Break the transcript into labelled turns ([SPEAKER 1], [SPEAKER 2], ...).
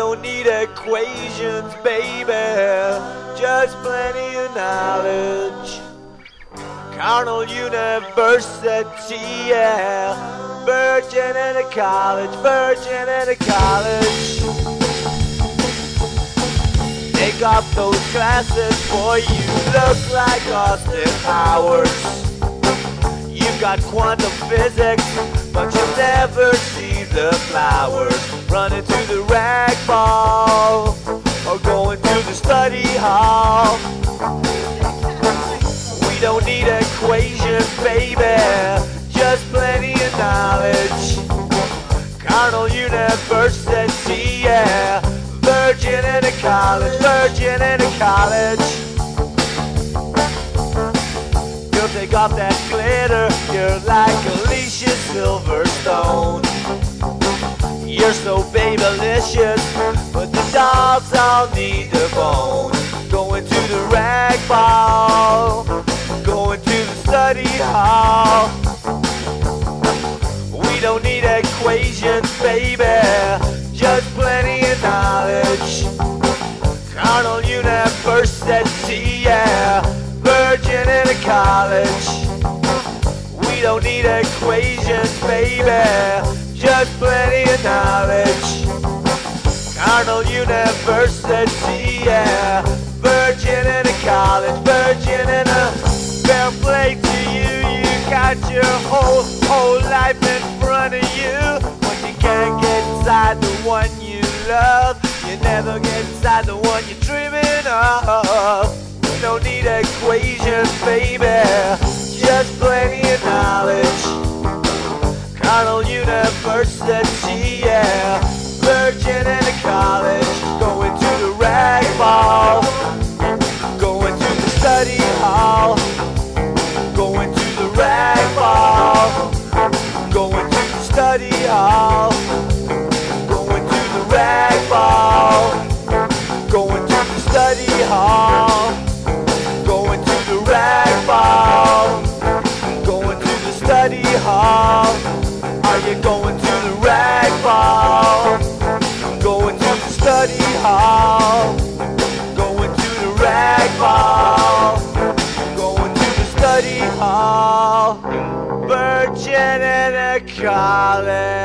[SPEAKER 1] don't need equations, baby, just plenty of knowledge. Carnal University, yeah. Virgin and a college, virgin and a college. Take off those glasses, boy, you look like Austin Powers. You've got quantum physics, but you'll never see the flowers. Running to the rag ball, or going to the study hall. We don't need equations, baby, just plenty of knowledge. Carnal University, yeah. Virgin and a college, virgin and a college. You'll take off that glitter, you're like Alicia Silverstone. You're so babylicious, but the dogs all need a bone. Going to the rag ball, going to the study hall. We don't need equations, baby, just plenty of knowledge. Carnal University, yeah. Virgin and a college. We don't need equations, baby, just plenty of knowledge. Carnal University, yeah. Virgin and a college, virgin and a fair play to you. You got your whole life in front of you, but you can't get inside the one you love. You never get inside the one you're dreaming of. We don't need equations, baby, just plenty of knowledge. Carnal University, yeah. Virgin and a college. Going to the rag ball, going to the study hall. Going to the rag ball, going to the study hall. Going to the rag ball, going to the study hall. Going to the rag ball, going to the study hall. Are you going to the rag ball? Going to the study hall. Going to the rag ball. Going to the study hall. Virgin and a college.